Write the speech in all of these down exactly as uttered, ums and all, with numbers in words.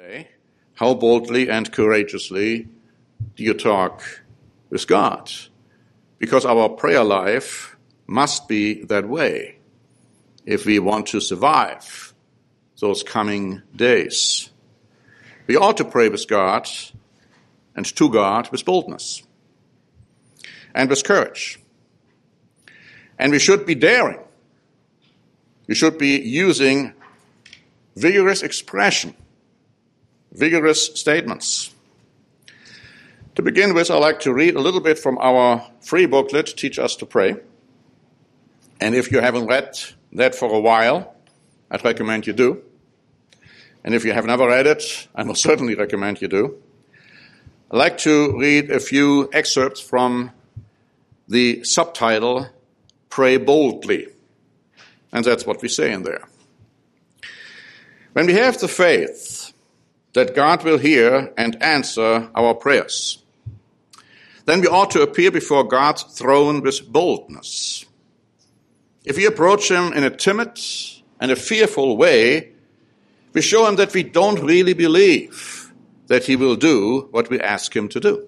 today, how boldly and courageously do you talk with God? Because our prayer life must be that way if we want to survive those coming days. We ought to pray with God and to God with boldness and with courage. And we should be daring. We should be using vigorous expression, vigorous statements. To begin with, I'd like to read a little bit from our free booklet, Teach Us to Pray. And if you haven't read that for a while, I'd recommend you do. And if you have never read it, I will certainly recommend you do. I'd like to read a few excerpts from the subtitle, Pray Boldly. And that's what we say in there. When we have the faith that God will hear and answer our prayers, then we ought to appear before God's throne with boldness. If we approach him in a timid and a fearful way, we show him that we don't really believe that he will do what we ask him to do.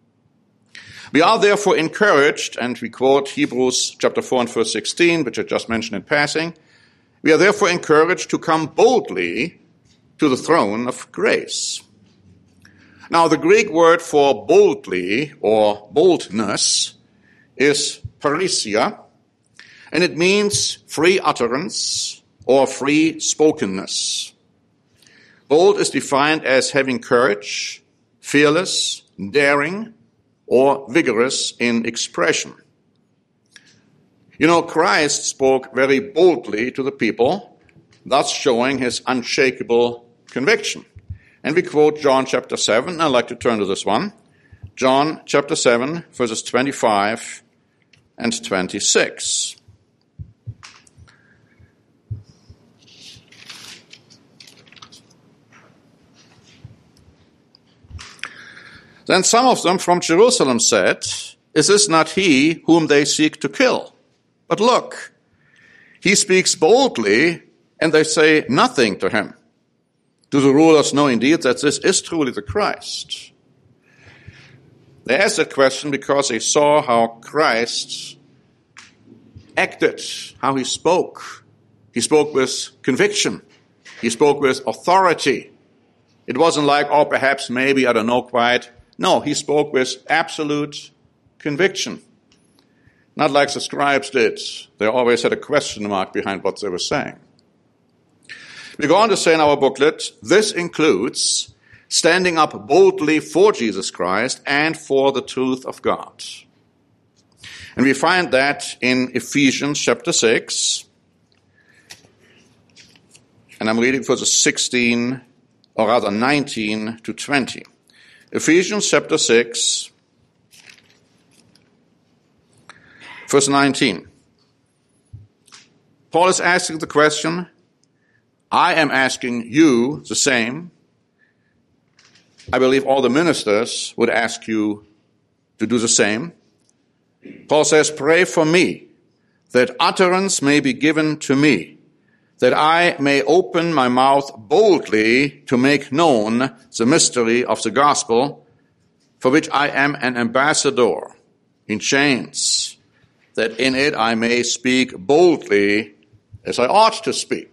We are therefore encouraged, and we quote Hebrews chapter four and verse sixteen, which I just mentioned in passing. We are therefore encouraged to come boldly to the throne of grace. Now, the Greek word for boldly or boldness is parrhesia, and it means free utterance or free spokenness. Bold is defined as having courage, fearless, daring, or vigorous in expression. You know, Christ spoke very boldly to the people, thus showing his unshakable conviction. And we quote John chapter seven. I'd like to turn to this one. John chapter seven, verses twenty-five and twenty-six. Then some of them from Jerusalem said, "Is this not he whom they seek to kill? But look, he speaks boldly, and they say nothing to him. Do the rulers know indeed that this is truly the Christ?" They asked that question because they saw how Christ acted, how he spoke. He spoke with conviction. He spoke with authority. It wasn't like, oh, perhaps, maybe, I don't know quite. No, he spoke with absolute conviction. Not like the scribes did. They always had a question mark behind what they were saying. We go on to say in our booklet, this includes standing up boldly for Jesus Christ and for the truth of God. And we find that in Ephesians chapter six. And I'm reading verses sixteen, or rather nineteen to twenty. Ephesians chapter six, verse nineteen. Paul is asking the question, I am asking you the same. I believe all the ministers would ask you to do the same. Paul says, pray for me, that utterance may be given to me, that I may open my mouth boldly to make known the mystery of the gospel, for which I am an ambassador in chains, that in it I may speak boldly as I ought to speak.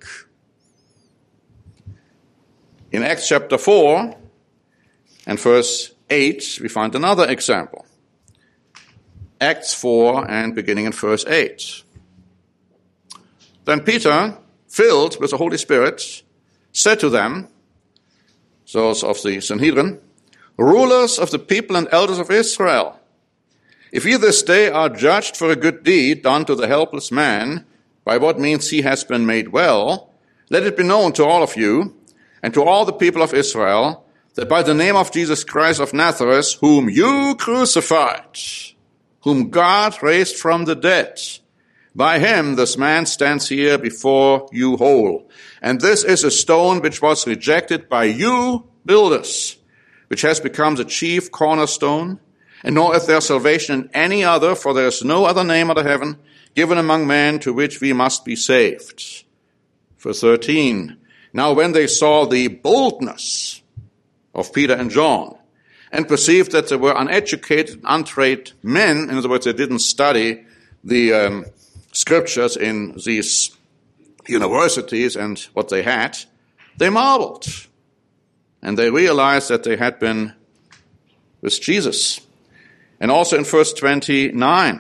In Acts chapter four and verse eight, we find another example. Acts four and beginning in verse eight. Then Peter, filled with the Holy Spirit, said to them, those of the Sanhedrin, rulers of the people and elders of Israel, if ye this day are judged for a good deed done to the helpless man, by what means he has been made well, let it be known to all of you and to all the people of Israel that by the name of Jesus Christ of Nazareth, whom you crucified, whom God raised from the dead, by him this man stands here before you whole. And this is a stone which was rejected by you builders, which has become the chief cornerstone. And nor is there salvation in any other, for there is no other name under heaven given among men to which we must be saved. Verse thirteen. Now when they saw the boldness of Peter and John, and perceived that they were uneducated, untrained men. In other words, they didn't study the um, scriptures in these universities and what they had. They marveled, and they realized that they had been with Jesus. And also in verse twenty-nine,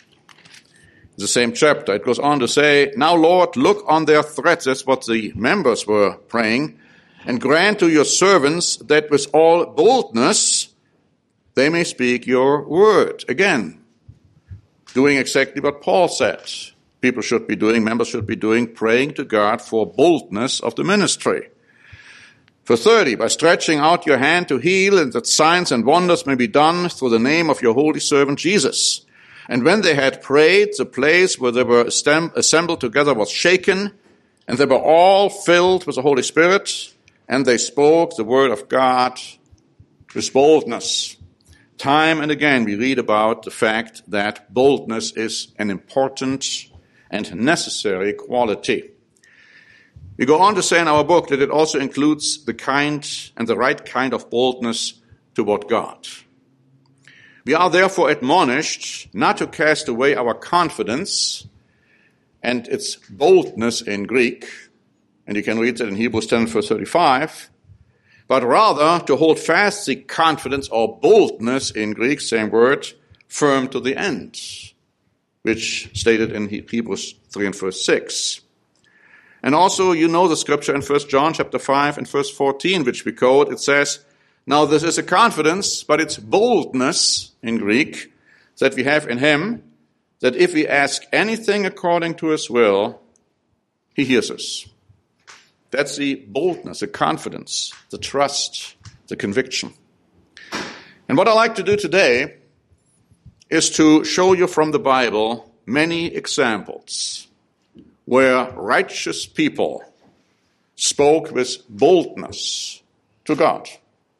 the same chapter, it goes on to say, "Now, Lord, look on their threats," that's what the members were praying, "and grant to your servants that with all boldness they may speak your word." Again, doing exactly what Paul said. People should be doing, members should be doing, praying to God for boldness of the ministry. Verse thirty, "By stretching out your hand to heal, and that signs and wonders may be done through the name of your holy servant Jesus. And when they had prayed, the place where they were assembled together was shaken, and they were all filled with the Holy Spirit, and they spoke the word of God with boldness." Time and again we read about the fact that boldness is an important and necessary quality. We go on to say in our book that it also includes the kind and the right kind of boldness toward God. We are therefore admonished not to cast away our confidence, and its boldness in Greek, and you can read that in Hebrews ten, verse thirty-five, but rather to hold fast the confidence or boldness in Greek, same word, firm to the end, which stated in Hebrews three and verse six. And also, you know the scripture in First John chapter five and verse fourteen, which we quote. It says, "Now this is a confidence, but it's boldness," in Greek, "that we have in him, that if we ask anything according to his will, he hears us." That's the boldness, the confidence, the trust, the conviction. And what I like to do today is to show you from the Bible many examples where righteous people spoke with boldness to God.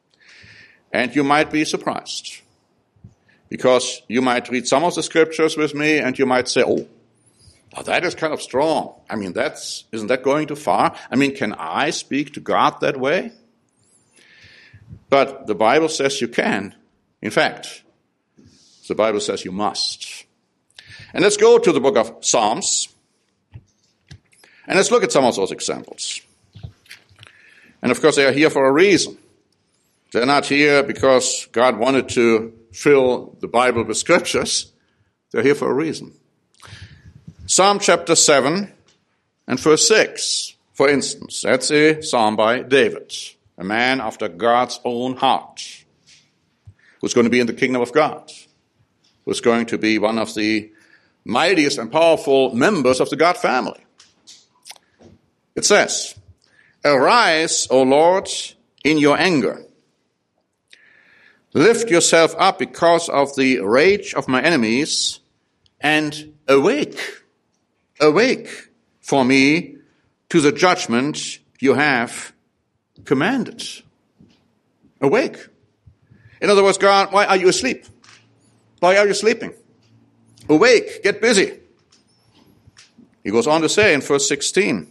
And you might be surprised, because you might read some of the scriptures with me and you might say, oh, well, that is kind of strong. I mean, that's, isn't that going too far? I mean, can I speak to God that way? But the Bible says you can. In fact, the Bible says you must. And let's go to the book of Psalms, and let's look at some of those examples. And of course, they are here for a reason. They're not here because God wanted to fill the Bible with scriptures. They're here for a reason. Psalm chapter seven and verse six, for instance. That's a psalm by David, a man after God's own heart, who's going to be in the kingdom of God, who's going to be one of the mightiest and powerful members of the God family. It says, "Arise, O Lord, in your anger. Lift yourself up because of the rage of my enemies, and awake, awake for me to the judgment you have commanded." Awake. In other words, God, why are you asleep? Why are you sleeping? Awake, get busy. He goes on to say in verse sixteen,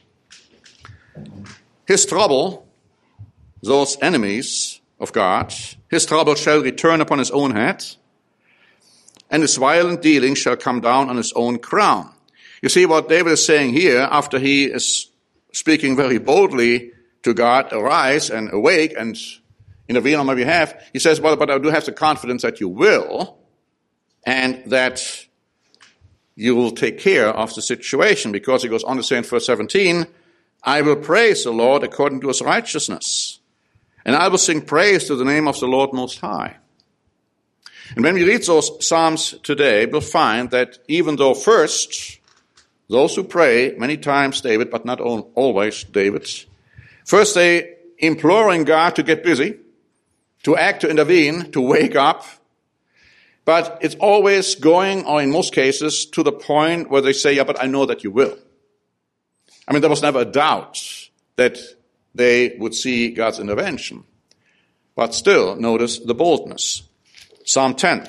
"His trouble," those enemies of God, "his trouble shall return upon his own head, and his violent dealing shall come down on his own crown." You see what David is saying here, after he is speaking very boldly to God, "Arise and awake and intervene on my behalf." He says, well, but I do have the confidence that you will, and that you will take care of the situation, because he goes on to say in verse seventeen, "I will praise the Lord according to his righteousness, and I will sing praise to the name of the Lord Most High." And when we read those Psalms today, we'll find that even though first, those who pray, many times David, but not always David, first they imploring God to get busy, to act, to intervene, to wake up, but it's always going, or in most cases, to the point where they say, yeah, but I know that you will. I mean, there was never a doubt that they would see God's intervention. But still, notice the boldness. Psalm ten,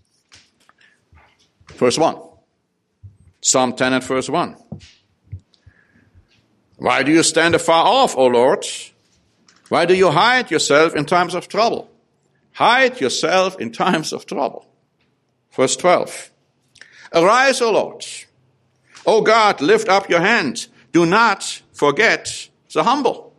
verse one. Psalm ten and verse one. "Why do you stand afar off, O Lord? Why do you hide yourself in times of trouble? Hide yourself in times of trouble. Verse twelve. Arise, O Lord. O God, lift up your hand. Do not forget the humble.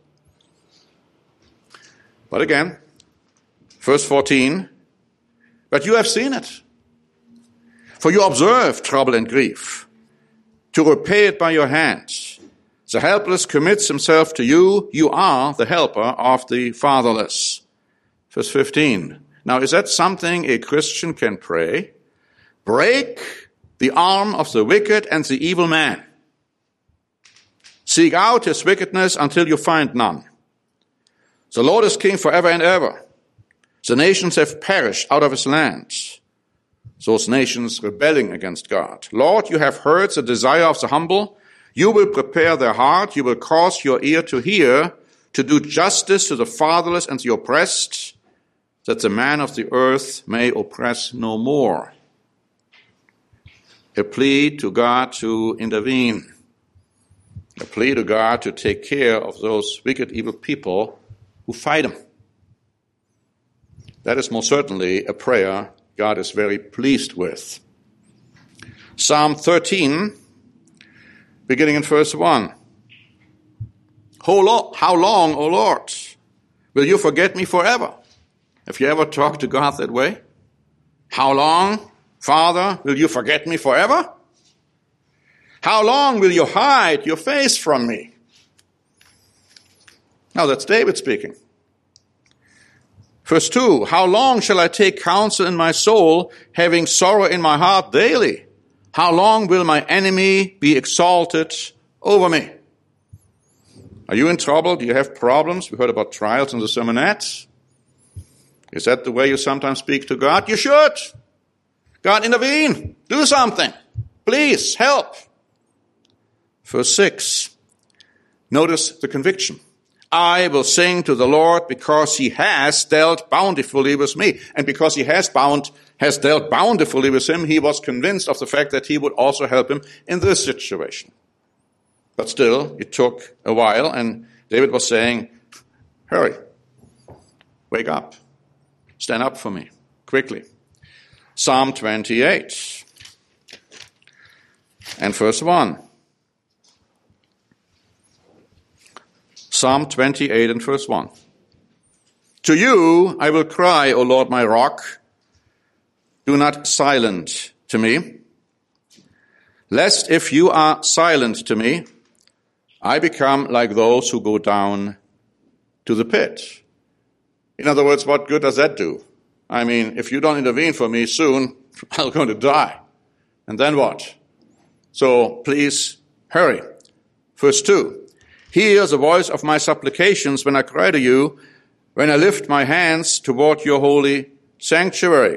But again, verse fourteen. But you have seen it. For you observe trouble and grief, to repay it by your hands. The helpless commits himself to you. You are the helper of the fatherless. Verse fifteen. Now, is that something a Christian can pray? Break the arm of the wicked and the evil man. Seek out his wickedness until you find none. The Lord is king forever and ever. The nations have perished out of his land. Those nations rebelling against God. Lord, you have heard the desire of the humble. You will prepare their heart. You will cause your ear to hear, to do justice to the fatherless and the oppressed, that the man of the earth may oppress no more. A plea to God to intervene. A plea to God to take care of those wicked, evil people who fight him. That is most certainly a prayer God is very pleased with. Psalm thirteen, beginning in verse one. How long, O Lord, will you forget me forever? Have you ever talked to God that way? How long, Father, will you forget me forever? How long will you hide your face from me? Now that's David speaking. Verse two, how long shall I take counsel in my soul, having sorrow in my heart daily? How long will my enemy be exalted over me? Are you in trouble? Do you have problems? We heard about trials in the sermonette. Is that the way you sometimes speak to God? You should. God, intervene. Do something. Please, help. Verse six. Notice the conviction. I will sing to the Lord because he has dealt bountifully with me. And because he has bound, has dealt bountifully with him, he was convinced of the fact that he would also help him in this situation. But still, it took a while, and David was saying, hurry, wake up, stand up for me, quickly. Psalm twenty-eight and verse one. Psalm twenty-eight and verse one. To you I will cry, O Lord, my rock. Do not silent to me. Lest if you are silent to me, I become like those who go down to the pit. In other words, what good does that do? I mean, if you don't intervene for me soon, I'm going to die. And then what? So please hurry. Verse two. Hear the voice of my supplications when I cry to you, when I lift my hands toward your holy sanctuary.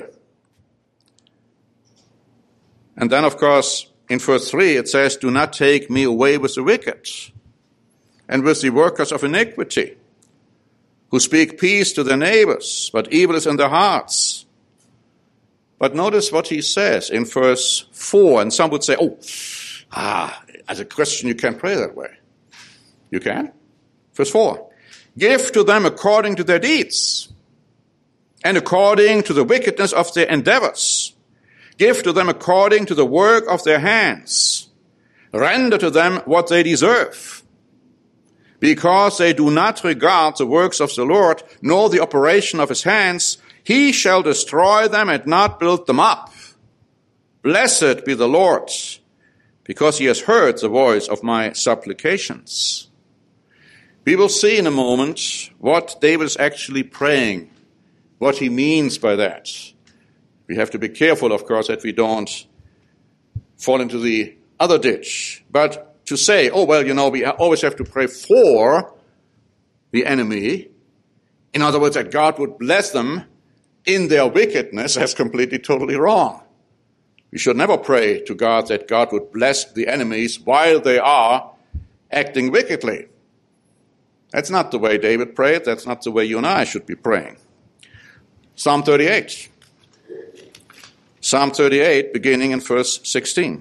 And then, of course, in verse three, it says, do not take me away with the wicked and with the workers of iniquity, who speak peace to their neighbors, but evil is in their hearts. But notice what he says in verse four, and some would say, oh, ah, as a Christian you can't pray that way. You can. Verse four. Give to them according to their deeds and according to the wickedness of their endeavors. Give to them according to the work of their hands. Render to them what they deserve. Because they do not regard the works of the Lord, nor the operation of his hands, he shall destroy them and not build them up. Blessed be the Lord, because he has heard the voice of my supplications. We will see in a moment what David is actually praying, what he means by that. We have to be careful, of course, that we don't fall into the other ditch. But to say, oh, well, you know, we always have to pray for the enemy, in other words, that God would bless them in their wickedness, that's completely, totally wrong. We should never pray to God that God would bless the enemies while they are acting wickedly. That's not the way David prayed. That's not the way you and I should be praying. Psalm thirty-eight. Psalm thirty-eight, beginning in verse sixteen.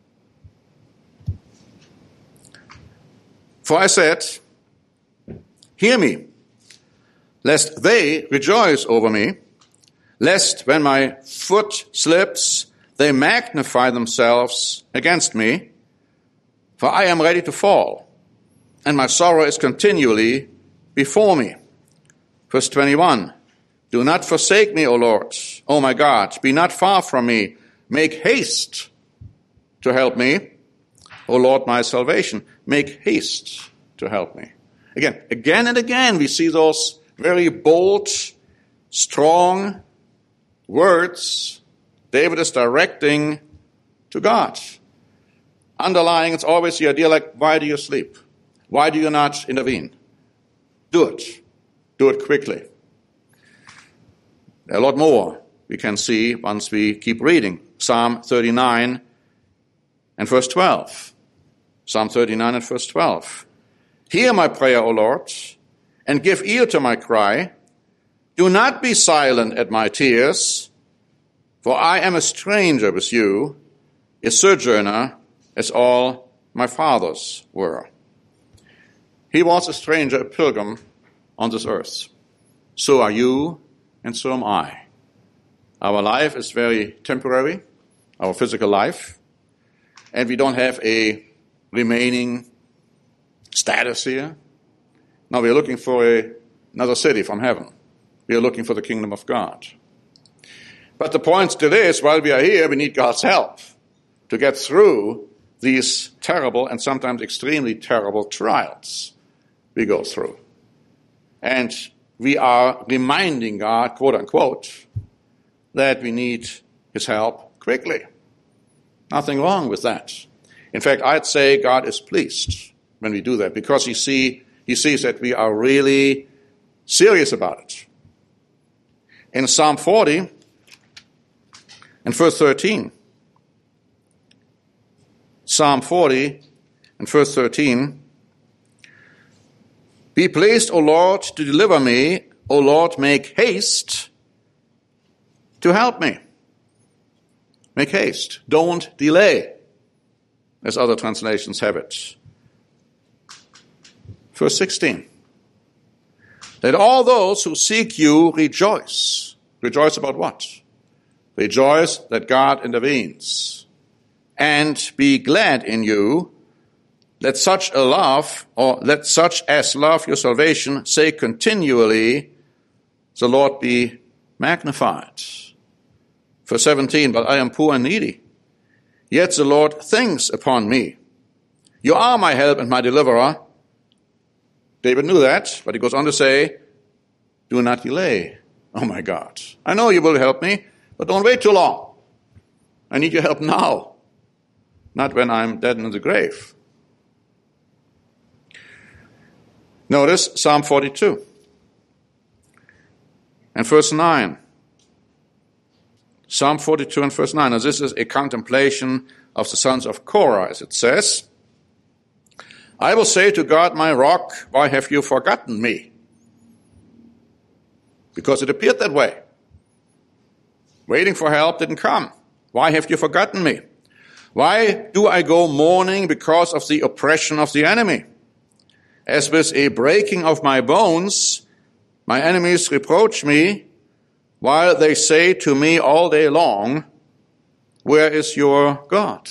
For I said, hear me, lest they rejoice over me, lest when my foot slips, they magnify themselves against me, for I am ready to fall, and my sorrow is continually before me. Verse twenty-one, do not forsake me, O Lord, O my God, be not far from me, make haste to help me, O Lord, my salvation, make haste to help me. Again, again and again we see those very bold, strong words David is directing to God. Underlying, it's always the idea like, why do you sleep? Why do you not intervene? Do it. Do it quickly. A lot more we can see once we keep reading. Psalm thirty-nine and verse twelve. Psalm thirty-nine and verse twelve. Hear my prayer, O Lord, and give ear to my cry. Do not be silent at my tears, for I am a stranger with you, a sojourner, as all my fathers were. He was a stranger, a pilgrim on this earth. So are you, and so am I. Our life is very temporary, our physical life, and we don't have a remaining status here. Now we are looking for a, another city from heaven. We are looking for the kingdom of God. But the point still is, while we are here, we need God's help to get through these terrible and sometimes extremely terrible trials we go through. And we are reminding God, quote unquote, that we need his help quickly. Nothing wrong with that. In fact, I'd say God is pleased when we do that, because he see he sees that we are really serious about it. In Psalm forty and verse thirteen, Psalm forty and verse thirteen, be pleased, O Lord, to deliver me. O Lord, make haste to help me. Make haste. Don't delay, as other translations have it. Verse sixteen. Let all those who seek you rejoice. Rejoice about what? Rejoice that God intervenes. And be glad in you. Let such a love, or let such as love your salvation, say continually, the Lord be magnified. Verse seventeen, but I am poor and needy, yet the Lord thinks upon me. You are my help and my deliverer. David knew that, but he goes on to say, do not delay. Oh my God, I know you will help me, but don't wait too long. I need your help now, not when I'm dead in the grave. Notice Psalm forty-two and verse nine. Psalm forty-two and verse nine. Now this is a contemplation of the sons of Korah, as it says. I will say to God, my rock, why have you forgotten me? Because it appeared that way. Waiting for help didn't come. Why have you forgotten me? Why do I go mourning because of the oppression of the enemy? As with a breaking of my bones, my enemies reproach me, while they say to me all day long, where is your God?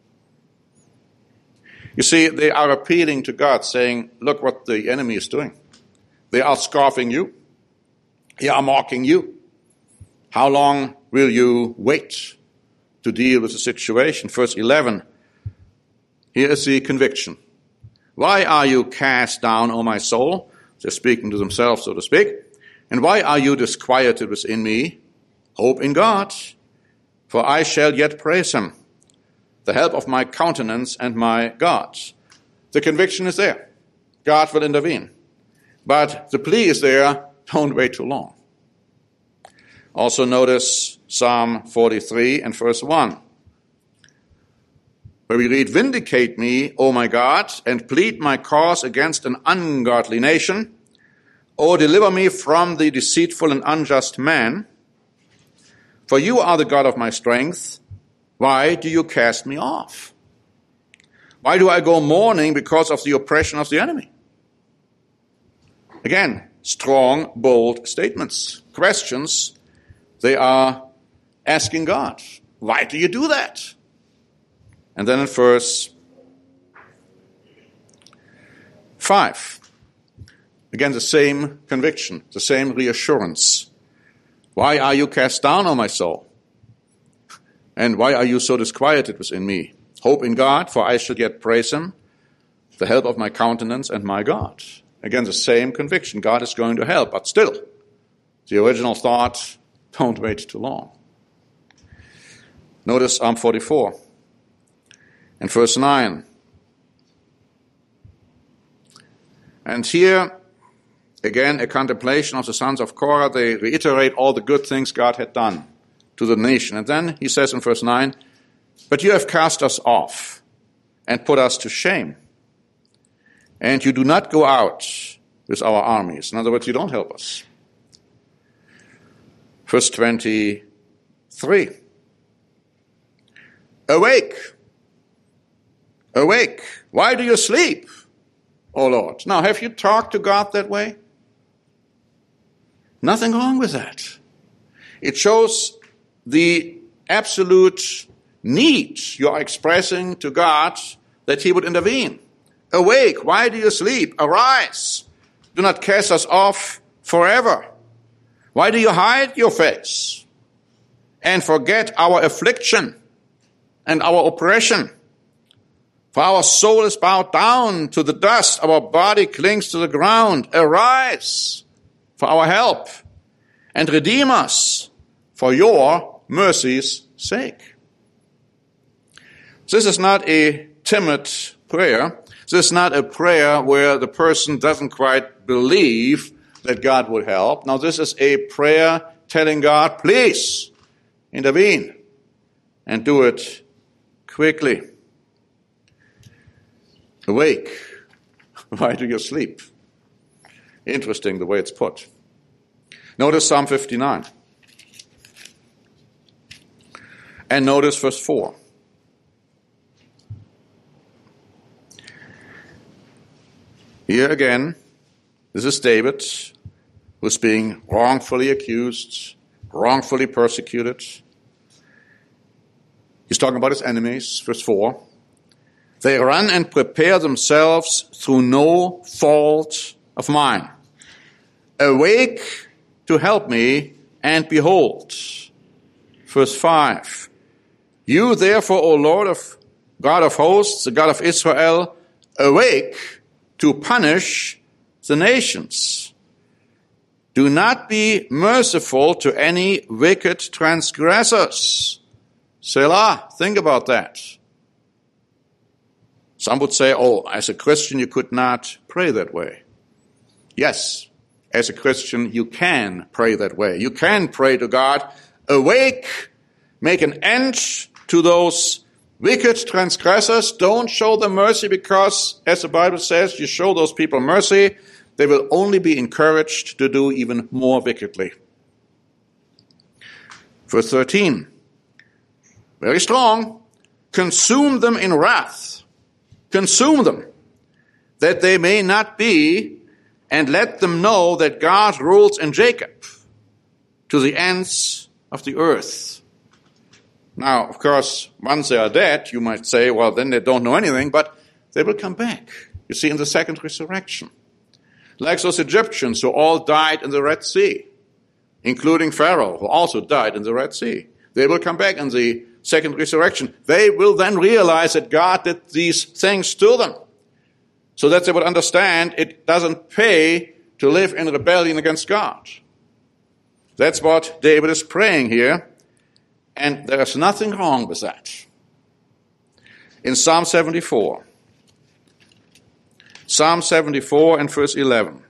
You see, they are appealing to God, saying, look what the enemy is doing. They are scoffing you. They are mocking you. How long will you wait to deal with the situation? Verse eleven, here is the conviction. Why are you cast down, O my soul? They're speaking to themselves, so to speak. And why are you disquieted within me? Hope in God, for I shall yet praise him, the help of my countenance and my God. The conviction is there. God will intervene. But the plea is there, don't wait too long. Also notice Psalm forty-three and verse one, where we read, vindicate me, O my God, and plead my cause against an ungodly nation. O deliver me from the deceitful and unjust man. For you are the God of my strength. Why do you cast me off? Why do I go mourning because of the oppression of the enemy? Again, strong, bold statements, questions. They are asking God, why do you do that? And then in verse five, again the same conviction, the same reassurance. Why are you cast down, O my soul? And why are you so disquieted within me? Hope in God, for I shall yet praise him, the help of my countenance and my God. Again, the same conviction. God is going to help, but still, the original thought, don't wait too long. Notice Psalm forty-four and verse nine. And here, again, a contemplation of the sons of Korah. They reiterate all the good things God had done to the nation. And then he says in verse nine, but you have cast us off and put us to shame. And you do not go out with our armies. In other words, you don't help us. Verse twenty-three. Awake. Awake. Why do you sleep, O Lord? Now, have you talked to God that way? Nothing wrong with that. It shows the absolute need you are expressing to God that he would intervene. Awake, why do you sleep? Arise. Do not cast us off forever. Why do you hide your face and forget our affliction and our oppression? For our soul is bowed down to the dust, our body clings to the ground. Arise for our help and redeem us for your mercy's sake. This is not a timid prayer. This is not a prayer where the person doesn't quite believe that God would help. Now, this is a prayer telling God, please intervene and do it quickly. Awake. Why do you sleep? Interesting the way it's put. Notice Psalm fifty-nine. And notice verse four. Here again, this is David, who's being wrongfully accused, wrongfully persecuted. He's talking about his enemies, verse four. They run and prepare themselves through no fault of mine. Awake to help me, and behold. Verse five. You therefore, O Lord of God of hosts, the God of Israel, awake to punish the nations. Do not be merciful to any wicked transgressors. Selah, think about that. Some would say, oh, as a Christian you could not pray that way. Yes, as a Christian you can pray that way. You can pray to God, awake, make an end to those wicked transgressors. Don't show them mercy because, as the Bible says, you show those people mercy, they will only be encouraged to do even more wickedly. Verse thirteen. Very strong. Consume them in wrath. Consume them, that they may not be, and let them know that God rules in Jacob to the ends of the earth. Now, of course, once they are dead, you might say, well, then they don't know anything, but they will come back. You see, in the second resurrection. Like those Egyptians who all died in the Red Sea, including Pharaoh, who also died in the Red Sea. They will come back in the second resurrection. They will then realize that God did these things to them, so that they would understand it doesn't pay to live in rebellion against God. That's what David is praying here. And there's nothing wrong with that. In Psalm seventy-four, Psalm seventy-four and verse eleven,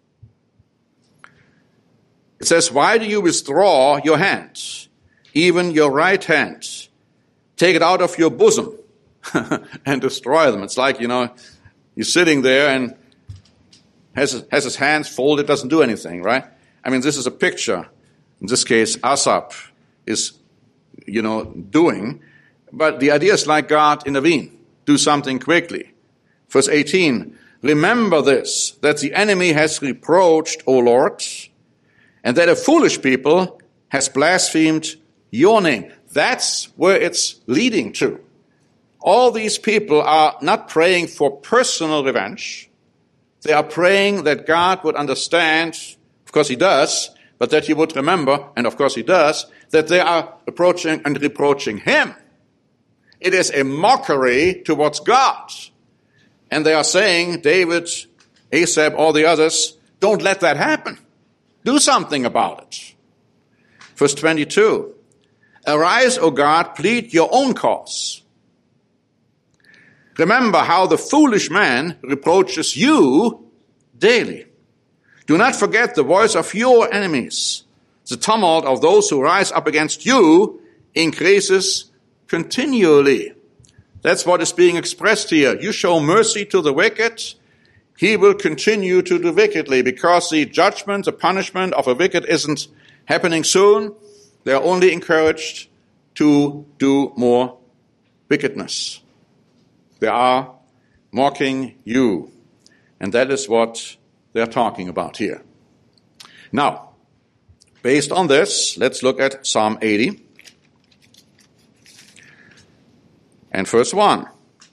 it says, why do you withdraw your hand, even your right hand? Take it out of your bosom and destroy them. It's like, you know, you're sitting there and has his, has his hands folded, doesn't do anything, right? I mean, this is a picture. In this case, Asaph is you know, doing. But the idea is like God intervene. Do something quickly. Verse eighteen, Remember this, that the enemy has reproached, O Lord, and that a foolish people has blasphemed your name. That's where it's leading to. All these people are not praying for personal revenge. They are praying that God would understand, of course he does, but that he would remember, and of course he does, that they are approaching and reproaching him. It is a mockery towards God. And they are saying, David, Asaph, all the others, don't let that happen. Do something about it. Verse twenty-two, arise, O God, plead your own cause. Remember how the foolish man reproaches you daily. Do not forget the voice of your enemies. The tumult of those who rise up against you increases continually. That's what is being expressed here. You show mercy to the wicked, he will continue to do wickedly, because the judgment, the punishment of a wicked isn't happening soon. They are only encouraged to do more wickedness. They are mocking you. And that is what they're talking about here. Now, based on this, let's look at Psalm eighty. And verse one.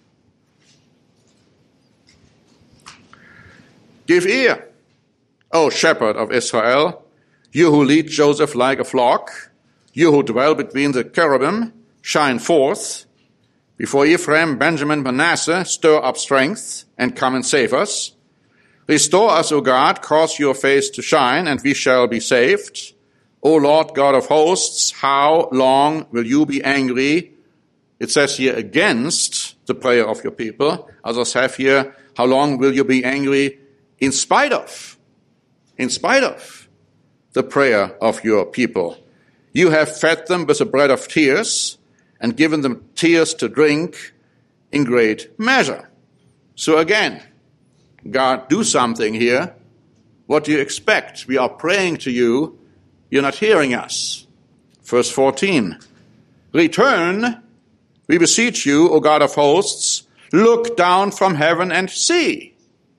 Give ear, O shepherd of Israel, you who lead Joseph like a flock, you who dwell between the cherubim, shine forth. Before Ephraim, Benjamin, Manasseh, stir up strength and come and save us. Restore us, O God, cause your face to shine, and we shall be saved. O Lord God of hosts, how long will you be angry? It says here, against the prayer of your people. Others have here, how long will you be angry in spite of, in spite of the prayer of your people? You have fed them with the bread of tears and given them tears to drink in great measure. So again, God, do something here. What do you expect? We are praying to you. You're not hearing us. Verse fourteen. Return, we beseech you, O God of hosts. Look down from heaven and see,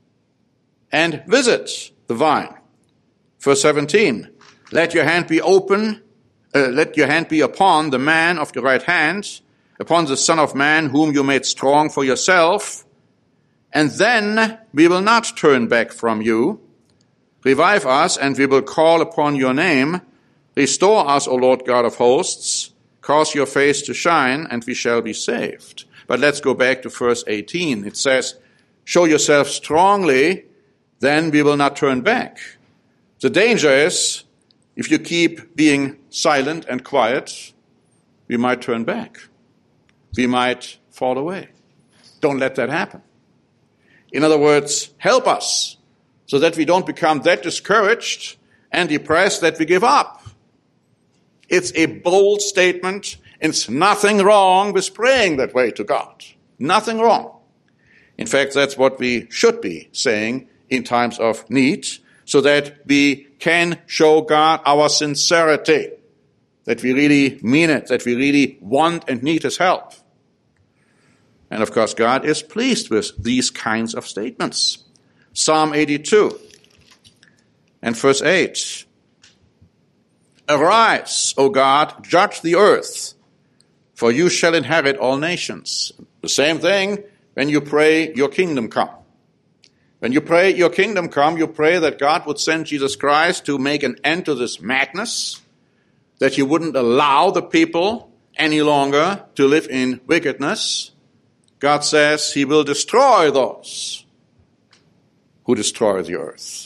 and visit the vine. Verse seventeen. Let your hand be open, uh, let your hand be upon the man of the right hand, upon the Son of Man whom you made strong for yourself, and then we will not turn back from you. Revive us, and we will call upon your name. Restore us, O Lord God of hosts. Cause your face to shine, and we shall be saved. But let's go back to verse eighteen. It says, show yourself strongly, then we will not turn back. The danger is, if you keep being silent and quiet, we might turn back. We might fall away. Don't let that happen. In other words, help us so that we don't become that discouraged and depressed that we give up. It's a bold statement. It's nothing wrong with praying that way to God. Nothing wrong. In fact, that's what we should be saying in times of need, so that we can show God our sincerity, that we really mean it, that we really want and need his help. And of course, God is pleased with these kinds of statements. Psalm eighty-two and verse eight. Arise, O God, judge the earth, for you shall inherit all nations. The same thing when you pray, your kingdom come. When you pray, your kingdom come, you pray that God would send Jesus Christ to make an end to this madness, that he wouldn't allow the people any longer to live in wickedness. God says he will destroy those who destroy the earth.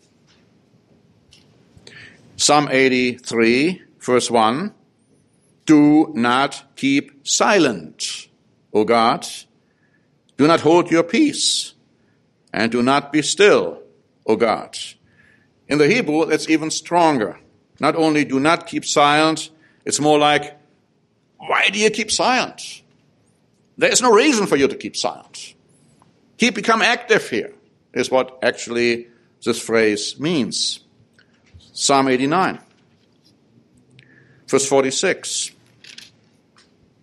Psalm eighty-three, verse one. Do not keep silent, O God. Do not hold your peace, and do not be still, O God. In the Hebrew, it's even stronger. Not only do not keep silent, it's more like, why do you keep silent? There is no reason for you to keep silent. Keep, become active here, is what actually this phrase means. Psalm eighty-nine, verse forty-six.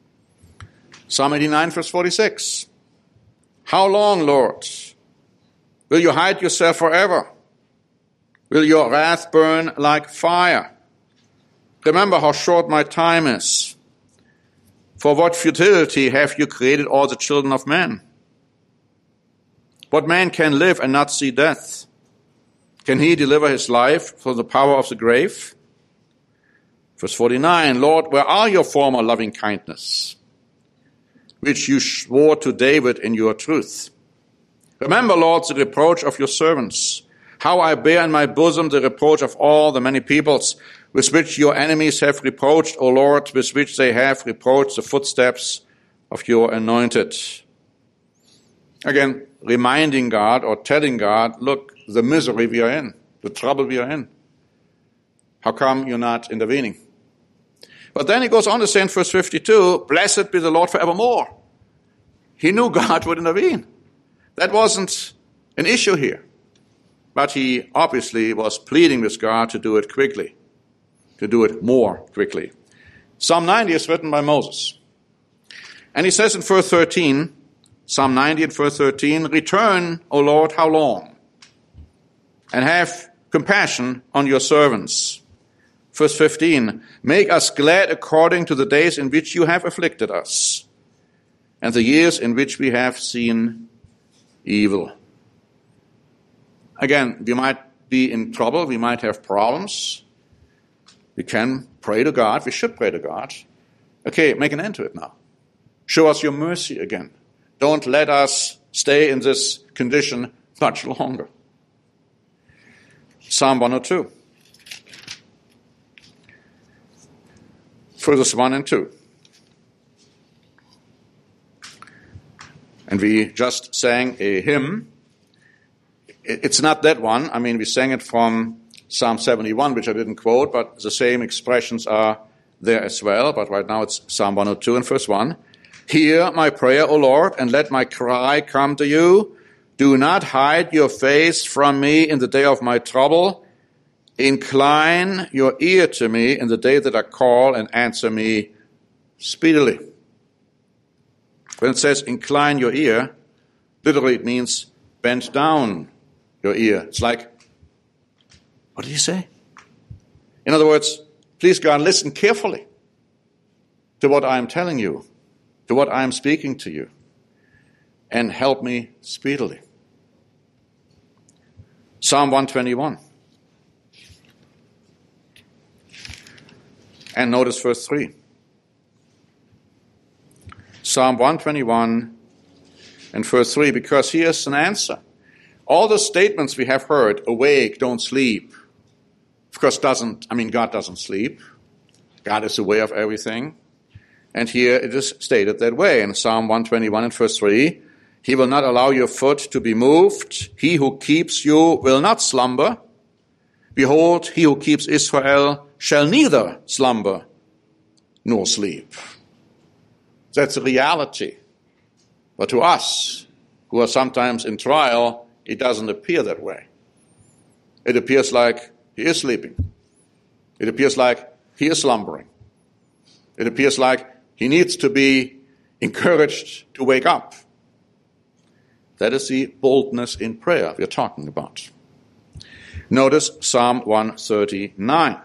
Psalm eighty-nine, verse forty-six. How long, Lord, Will you hide yourself forever? Will your wrath burn like fire? Remember how short my time is. For what futility have you created all the children of men? What man can live and not see death? Can he deliver his life from the power of the grave? Verse forty-nine, Lord, where are your former loving kindness, which you swore to David in your truth? Remember, Lord, the reproach of your servants, how I bear in my bosom the reproach of all the many peoples, with which your enemies have reproached, O Lord, with which they have reproached the footsteps of your anointed. Again, reminding God or telling God, look, the misery we are in, the trouble we are in. How come you're not intervening? But then he goes on to say in verse fifty-two, blessed be the Lord forevermore. He knew God would intervene. That wasn't an issue here. But he obviously was pleading with God to do it quickly, to do it more quickly. Psalm ninety is written by Moses. And he says in verse thirteen, Psalm ninety and verse thirteen, return, O Lord, how long? And have compassion on your servants. Verse fifteen, make us glad according to the days in which you have afflicted us, and the years in which we have seen evil. Again, we might be in trouble, we might have problems. We can pray to God, we should pray to God. Okay, make an end to it now. Show us your mercy again. Don't let us stay in this condition much longer. Psalm one oh two. Verses one and two. And we just sang a hymn. It's not that one. I mean, we sang it from Psalm seventy-one, which I didn't quote, but the same expressions are there as well. But right now it's Psalm one oh two and verse one. Hear my prayer, O Lord, and let my cry come to you. Do not hide your face from me in the day of my trouble. Incline your ear to me in the day that I call, and answer me speedily. When it says incline your ear, literally it means bend down your ear. It's like, what did he say? In other words, please God, listen carefully to what I am telling you, to what I am speaking to you, and help me speedily. Psalm one twenty-one. And notice verse three. Psalm one twenty-one and verse three, because here's an answer. All the statements we have heard, awake, don't sleep, of course doesn't, I mean God doesn't sleep. God is aware of everything. And here it is stated that way in Psalm one twenty-one and verse three. He will not allow your foot to be moved. He who keeps you will not slumber. Behold, he who keeps Israel shall neither slumber nor sleep. That's a reality. But to us, who are sometimes in trial, it doesn't appear that way. It appears like he is sleeping. It appears like he is slumbering. It appears like he needs to be encouraged to wake up. That is the boldness in prayer we're talking about. Notice Psalm one thirty-nine.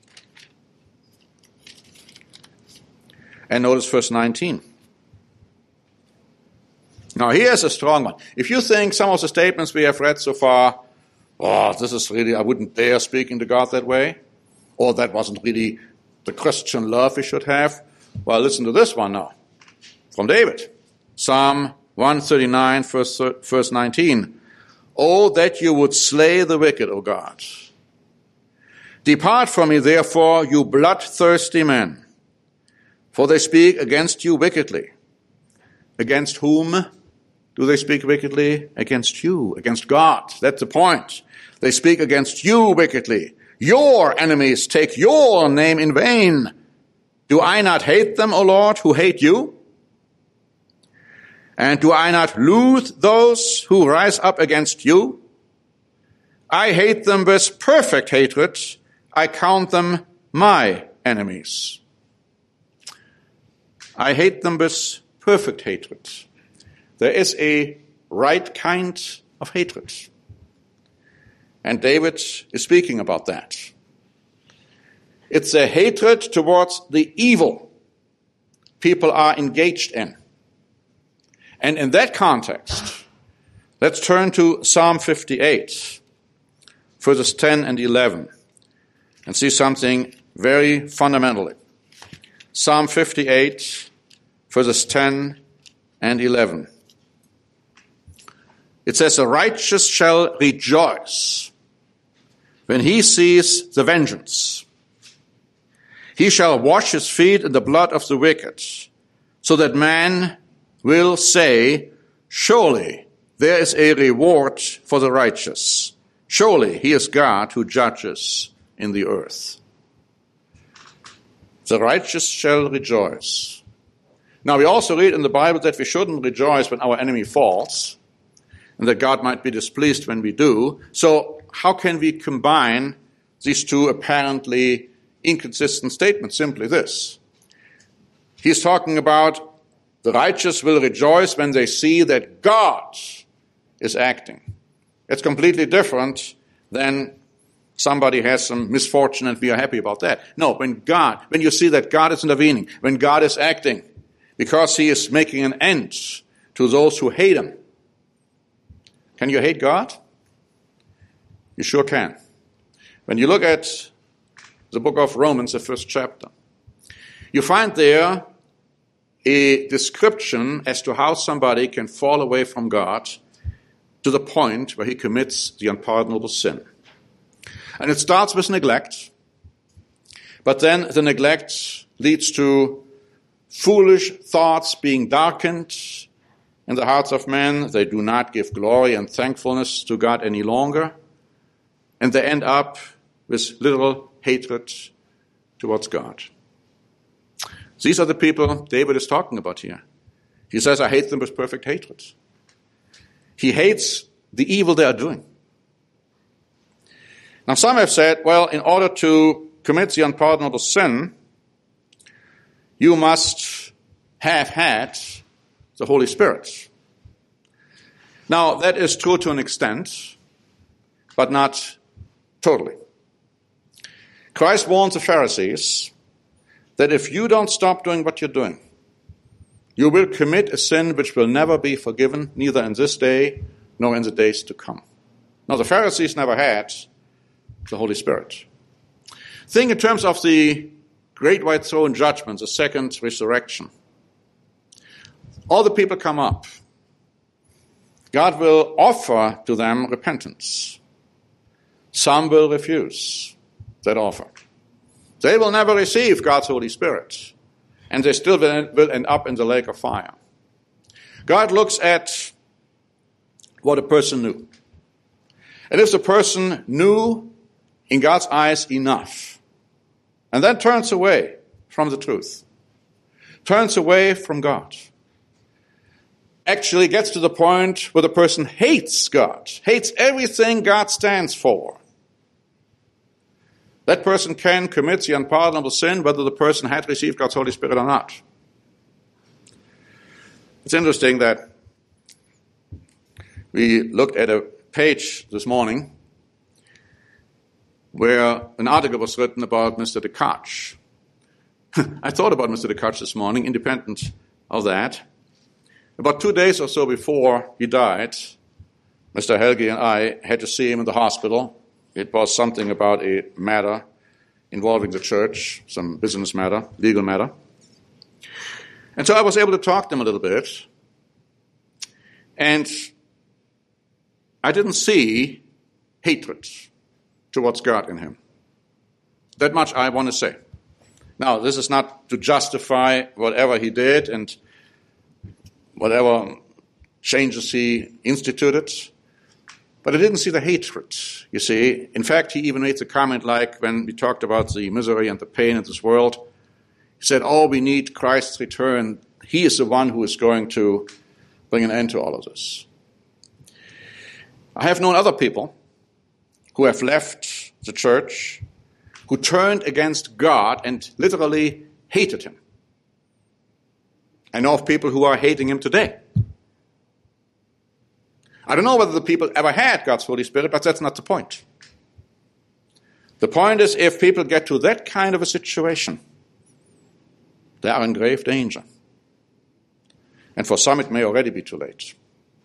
And notice verse nineteen. Now here's a strong one. If you think some of the statements we have read so far, oh, this is really, I wouldn't dare speaking to God that way, or that wasn't really the Christian love we should have, well, listen to this one now, from David. Psalm one thirty-nine, verse, verse nineteen. Oh, that you would slay the wicked, O God. Depart from me, therefore, you bloodthirsty men, for they speak against you wickedly. Against whom do they speak wickedly? Against you, against God. That's the point. They speak against you wickedly. Your enemies take your name in vain. Do I not hate them, O Lord, who hate you? And do I not loathe those who rise up against you? I hate them with perfect hatred. I count them my enemies. I hate them with perfect hatred. There is a right kind of hatred. And David is speaking about that. It's a hatred towards the evil people are engaged in. And in that context, let's turn to Psalm fifty-eight, verses ten and eleven, and see something very fundamentally. Psalm fifty-eight, verses ten and eleven. It says, "The righteous shall rejoice when he sees the vengeance. He shall wash his feet in the blood of the wicked, so that man will say, surely there is a reward for the righteous. Surely he is God who judges in the earth." The righteous shall rejoice. Now we also read in the Bible that we shouldn't rejoice when our enemy falls, and that God might be displeased when we do. So how can we combine these two apparently inconsistent statements? Simply this. He's talking about the righteous will rejoice when they see that God is acting. It's completely different than somebody has some misfortune and we are happy about that. No, when God, when you see that God is intervening, when God is acting, because he is making an end to those who hate him. Can you hate God? You sure can. When you look at the book of Romans, the first chapter, you find there a description as to how somebody can fall away from God to the point where he commits the unpardonable sin. And it starts with neglect, but then the neglect leads to foolish thoughts being darkened in the hearts of men. They do not give glory and thankfulness to God any longer, and they end up with literal hatred towards God. These are the people David is talking about here. He says, I hate them with perfect hatred. He hates the evil they are doing. Now some have said, well, in order to commit the unpardonable sin, you must have had the Holy Spirit. Now that is true to an extent, but not totally. Christ warned the Pharisees that if you don't stop doing what you're doing, you will commit a sin which will never be forgiven, neither in this day nor in the days to come. Now, the Pharisees never had the Holy Spirit. Think in terms of the great white throne judgment, the second resurrection. All the people come up. God will offer to them repentance. Some will refuse that offer. They will never receive God's Holy Spirit, and they still will end up in the lake of fire. God looks at what a person knew. And if the person knew in God's eyes enough, and then turns away from the truth, turns away from God, actually gets to the point where the person hates God, hates everything God stands for, that person can commit the unpardonable sin whether the person had received God's Holy Spirit or not. It's interesting that we looked at a page this morning where an article was written about Mister Descartes. I thought about Mister Descartes this morning, independent of that. About two days or so before he died, Mister Helge and I had to see him in the hospital. It was something about a matter involving the church, some business matter, legal matter. And so I was able to talk to him a little bit. And I didn't see hatred towards God in him. That much I want to say. Now, this is not to justify whatever he did and whatever changes he instituted. But I didn't see the hatred, you see. In fact, he even made the comment like when we talked about the misery and the pain in this world. He said, oh, we need Christ's return. He is the one who is going to bring an end to all of this. I have known other people who have left the church, who turned against God and literally hated him. I know of people who are hating him today. I don't know whether the people ever had God's Holy Spirit, but that's not the point. The point is, if people get to that kind of a situation, they are in grave danger. And for some, it may already be too late.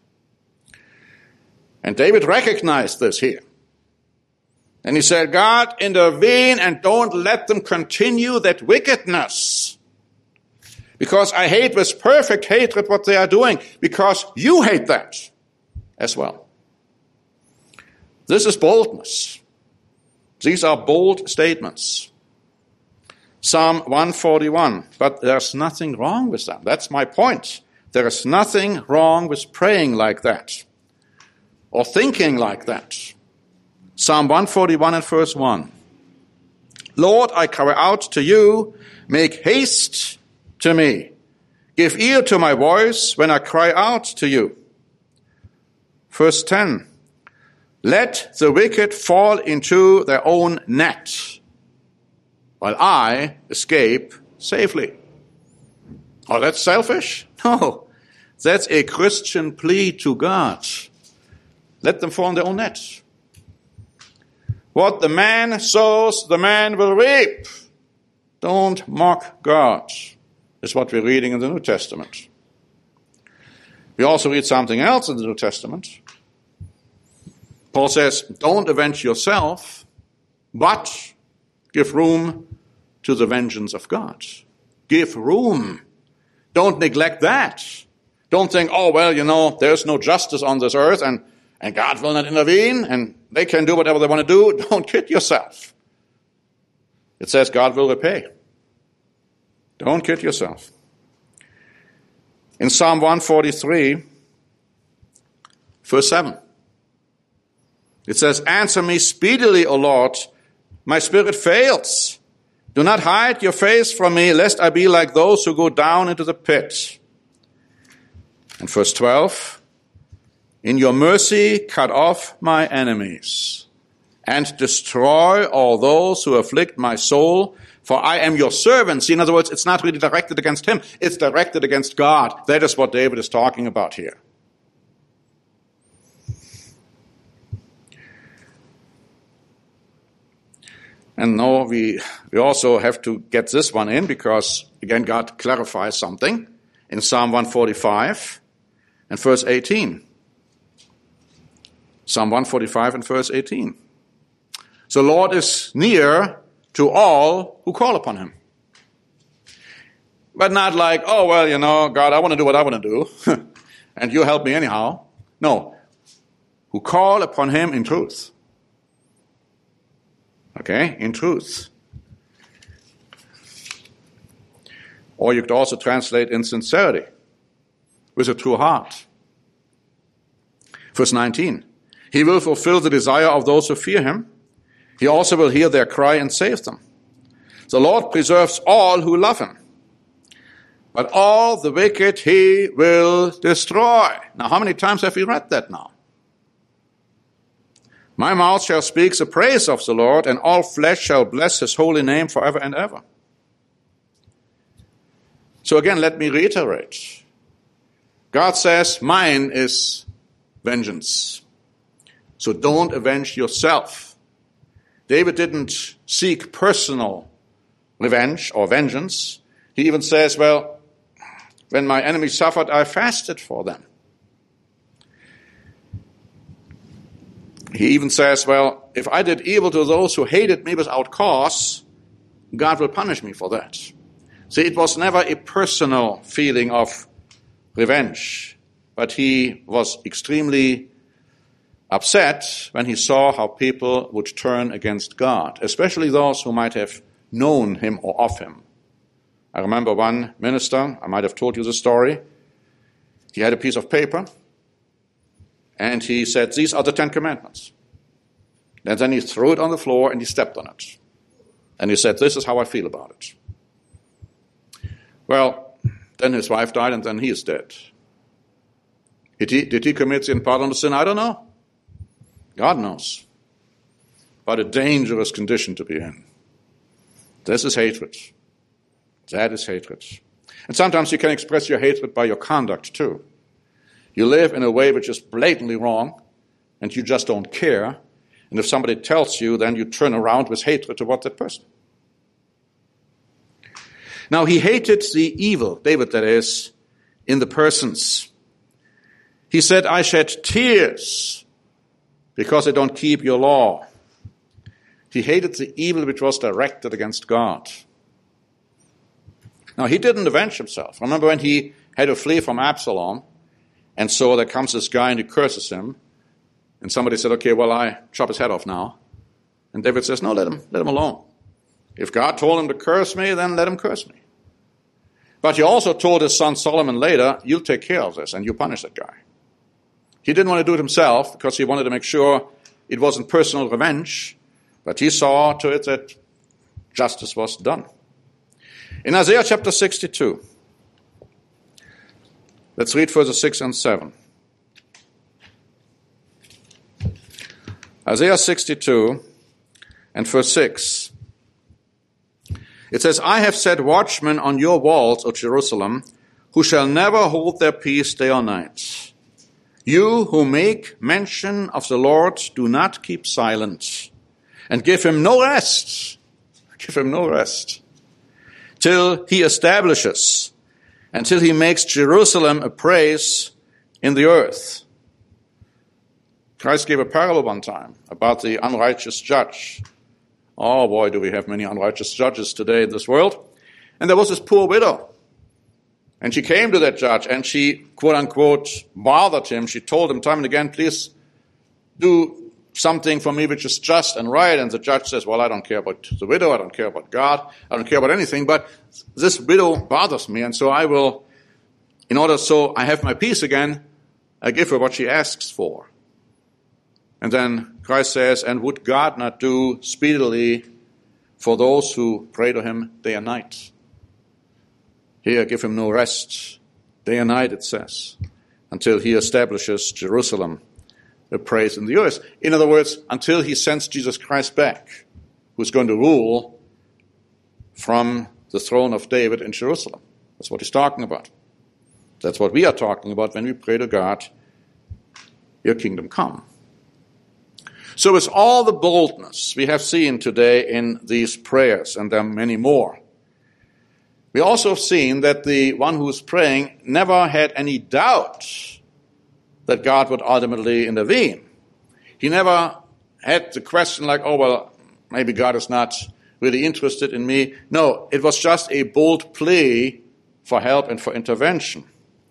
And David recognized this here. And he said, God, intervene and don't let them continue that wickedness. Because I hate with perfect hatred what they are doing, because you hate that as well. This is boldness. These are bold statements. Psalm one forty-one, but there's nothing wrong with them. That's my point. There is nothing wrong with praying like that or thinking like that. Psalm one forty-one and verse one. Lord, I cry out to you, make haste to me. Give ear to my voice when I cry out to you. Verse ten. Let the wicked fall into their own net, while I escape safely. Oh, that's selfish? No, that's a Christian plea to God. Let them fall in their own net. What the man sows, the man will reap. Don't mock God, is what we're reading in the New Testament. We also read something else in the New Testament. Paul says, don't avenge yourself, but give room to the vengeance of God. Give room. Don't neglect that. Don't think, oh, well, you know, there's no justice on this earth and, and God will not intervene and they can do whatever they want to do. Don't kid yourself. It says God will repay. Don't kid yourself. In Psalm one forty-three, verse seven, it says, answer me speedily, O Lord, my spirit fails. Do not hide your face from me, lest I be like those who go down into the pit. And verse twelve, in your mercy cut off my enemies, and destroy all those who afflict my soul, for I am your servant. See, in other words, it's not really directed against him, it's directed against God. That is what David is talking about here. And no, we, we also have to get this one in because, again, God clarifies something in Psalm one forty-five and verse eighteen. Psalm one forty-five and verse eighteen. The Lord is near to all who call upon him. But not like, oh, well, you know, God, I want to do what I want to do, and you help me anyhow. No, who call upon him in truth. Okay, in truth. Or you could also translate in sincerity, with a true heart. Verse nineteen. He will fulfill the desire of those who fear him. He also will hear their cry and save them. The Lord preserves all who love him, but all the wicked he will destroy. Now, how many times have we read that now? My mouth shall speak the praise of the Lord, and all flesh shall bless his holy name forever and ever. So again, let me reiterate. God says, mine is vengeance. So don't avenge yourself. David didn't seek personal revenge or vengeance. He even says, well, when my enemies suffered, I fasted for them. He even says, well, if I did evil to those who hated me without cause, God will punish me for that. See, it was never a personal feeling of revenge, but he was extremely upset when he saw how people would turn against God, especially those who might have known him or of him. I remember one minister, I might have told you the story. He had a piece of paper, and he said, these are the Ten Commandments. And then he threw it on the floor and he stepped on it. And he said, this is how I feel about it. Well, then his wife died and then he is dead. Did he, did he commit sin, pardon the sin? I don't know. God knows. But a dangerous condition to be in. This is hatred. That is hatred. And sometimes you can express your hatred by your conduct too. You live in a way which is blatantly wrong, and you just don't care, And if somebody tells you, then you turn around with hatred toward that person. Now, he hated the evil, David that is, in the persons. He said, I shed tears because they don't keep your law. He hated the evil which was directed against God. Now, he didn't avenge himself. Remember when he had to flee from Absalom, and so there comes this guy and he curses him, and somebody said, okay, well, I chop his head off now. And David says, no, let him, let him alone. If God told him to curse me, then let him curse me. But he also told his son Solomon later, you'll take care of this and you punish that guy. He didn't want to do it himself because he wanted to make sure it wasn't personal revenge, but he saw to it that justice was done. In Isaiah chapter sixty-two, let's read verses six and seven. Isaiah sixty-two and verse six. It says, I have set watchmen on your walls, O Jerusalem, who shall never hold their peace day or night. You who make mention of the Lord, do not keep silent, and give him no rest. Give him no rest. Till he establishes, until he makes Jerusalem a praise in the earth. Christ gave a parable one time about the unrighteous judge. Oh boy, do we have many unrighteous judges today in this world. And there was this poor widow. And she came to that judge and she, quote unquote, bothered him. She told him time and again, please do something for me which is just and right. And the judge says, well, I don't care about the widow. I don't care about God. I don't care about anything. But this widow bothers me. And so I will, in order so I have my peace again, I give her what she asks for. And then Christ says, and would God not do speedily for those who pray to him day and night? Here, give him no rest, day and night, it says, until he establishes Jerusalem, a praise in the earth. In other words, until he sends Jesus Christ back, who's going to rule from the throne of David in Jerusalem. That's what he's talking about. That's what we are talking about when we pray to God, your kingdom come. So with all the boldness we have seen today in these prayers, and there are many more, we also have seen that the one who is praying never had any doubt that God would ultimately intervene. He never had the question like, oh, well, maybe God is not really interested in me. No, it was just a bold plea for help and for intervention.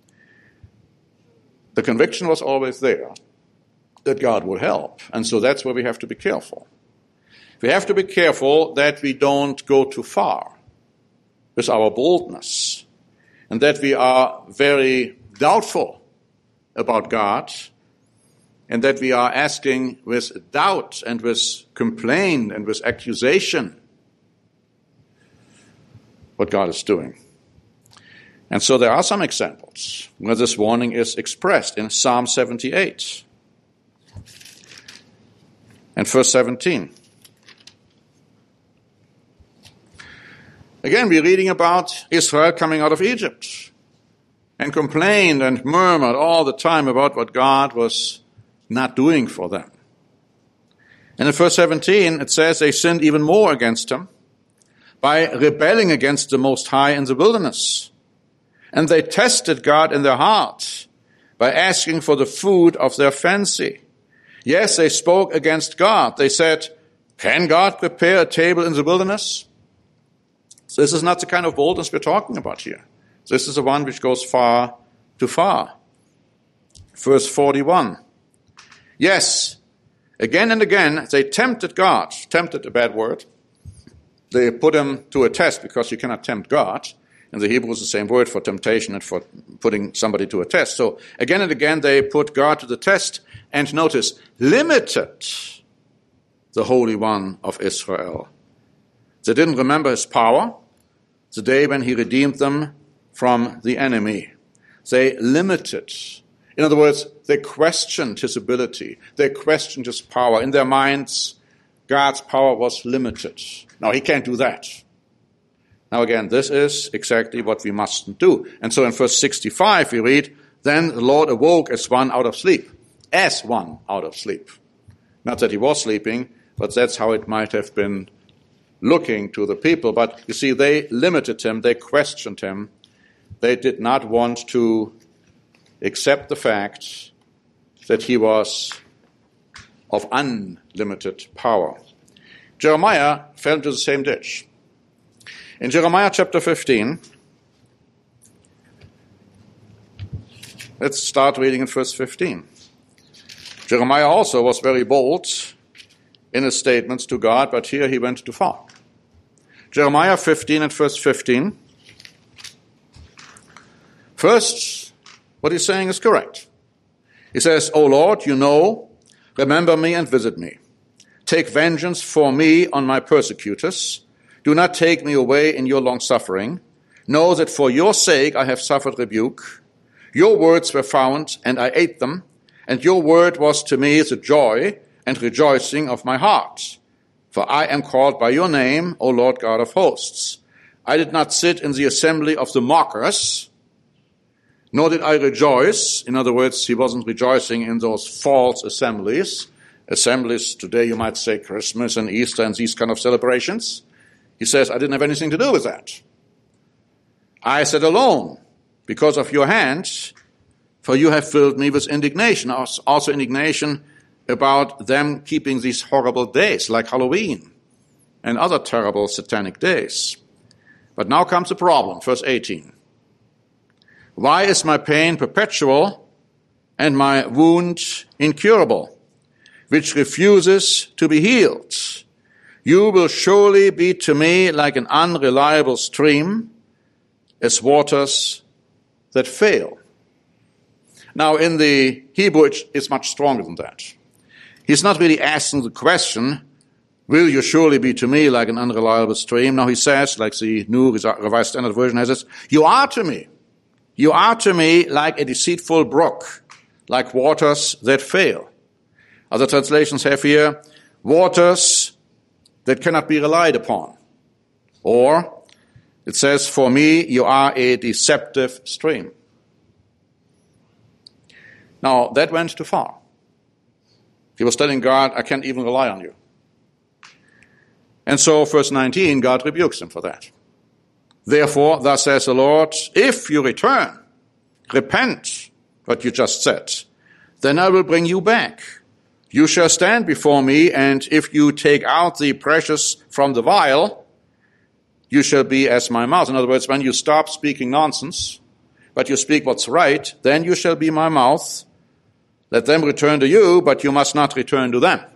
The conviction was always there that God would help. And so that's where we have to be careful. We have to be careful that we don't go too far with our boldness, and that we are very doubtful about God, and that we are asking with doubt and with complaint and with accusation what God is doing. And so there are some examples where this warning is expressed in Psalm seventy-eight. And verse seventeen. Again, we're reading about Israel coming out of Egypt and complained and murmured all the time about what God was not doing for them. And in verse seventeen, it says they sinned even more against him by rebelling against the Most High in the wilderness. And they tested God in their heart by asking for the food of their fancy. Yes, they spoke against God. They said, can God prepare a table in the wilderness? So this is not the kind of boldness we're talking about here. This is the one which goes far too far. Verse forty-one. Yes, again and again they tempted God. Tempted, a bad word. They put him to a test because you cannot tempt God. In the Hebrew is the same word for temptation and for putting somebody to a test. So again and again they put God to the test, and notice, limited the Holy One of Israel. They didn't remember his power, the day when he redeemed them from the enemy. They limited. In other words, they questioned his ability. They questioned his power. In their minds, God's power was limited. Now, he can't do that. Now again, this is exactly what we mustn't do. And so in verse sixty-five we read, then the Lord awoke as one out of sleep. As one out of sleep. Not that he was sleeping, but that's how it might have been looking to the people. But you see, they limited him, they questioned him. They did not want to accept the fact that he was of unlimited power. Jeremiah fell into the same ditch. In Jeremiah chapter fifteen, let's start reading in verse fifteen. Jeremiah also was very bold in his statements to God, but here he went too far. Jeremiah fifteen and verse fifteen. First, what he's saying is correct. He says, O Lord, you know, remember me and visit me. Take vengeance for me on my persecutors. Do not take me away in your long suffering. Know that for your sake I have suffered rebuke. Your words were found, and I ate them, and your word was to me the joy and rejoicing of my heart. For I am called by your name, O Lord God of hosts. I did not sit in the assembly of the mockers, nor did I rejoice. In other words, he wasn't rejoicing in those false assemblies. Assemblies, today you might say Christmas and Easter and these kind of celebrations. He says, I didn't have anything to do with that. I sat alone because of your hand, for you have filled me with indignation. Also indignation about them keeping these horrible days like Halloween and other terrible satanic days. But now comes the problem, verse eighteen. Why is my pain perpetual and my wound incurable, which refuses to be healed? You will surely be to me like an unreliable stream, as waters that fail. Now, in the Hebrew, it's much stronger than that. He's not really asking the question, will you surely be to me like an unreliable stream? No, he says, like the New Revised Standard Version has it, you are to me. You are to me like a deceitful brook, like waters that fail. Other translations have here, waters that cannot be relied upon. Or, it says, for me, you are a deceptive stream. Now, that went too far. He was telling God, I can't even rely on you. And so, verse nineteen, God rebukes him for that. Therefore, thus says the Lord, if you return, repent what you just said, then I will bring you back. You shall stand before me, and if you take out the precious from the vial, you shall be as my mouth. In other words, when you stop speaking nonsense, but you speak what's right, then you shall be my mouth. Let them return to you, but you must not return to them.